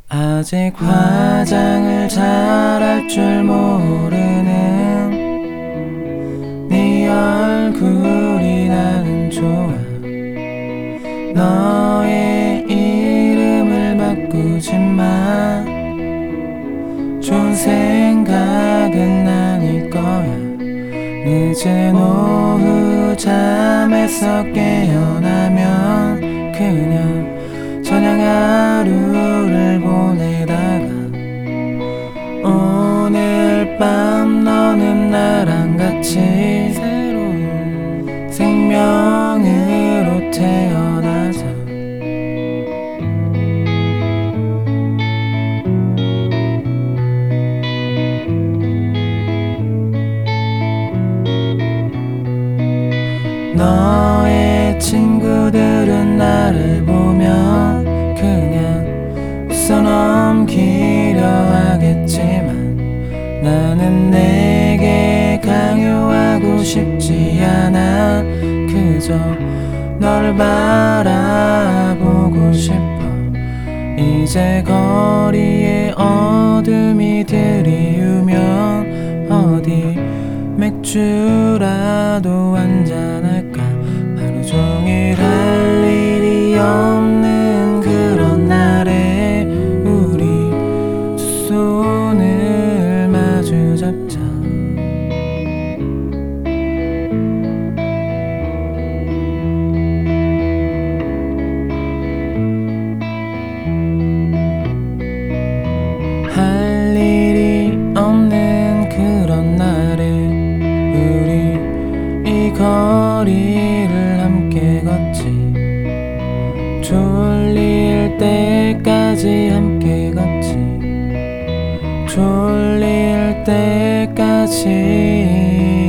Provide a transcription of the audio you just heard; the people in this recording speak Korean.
아직 화장을 잘할 줄 모르는 네 얼굴이 나는 좋아. 너의 이름을 바꾸지마. 좋은 생각은 아닐 거야. 늦은 오후 잠에서 깨어나면 그냥 저녁 하루를 보내다가 오늘 밤 너는 나랑 같이 새로운 생명으로 태어나자. 너의 친구들은 나를 보면 그냥 웃어 넘기려 하겠지만 나는 내게 강요하고 싶지 않아. 그저 너를 바라보고 싶어. 이제 거리에 어둠이 들이우면 어디 맥주라도 한잔할까. 하루 종일 할 일이 없는 그런 날에 우리 두 손을 마주 잡자. 할 일이 없는 그런 날에 우리 이 거리를 함께 걷지. 졸릴 때까지 함께 걷지. 졸릴 때까지.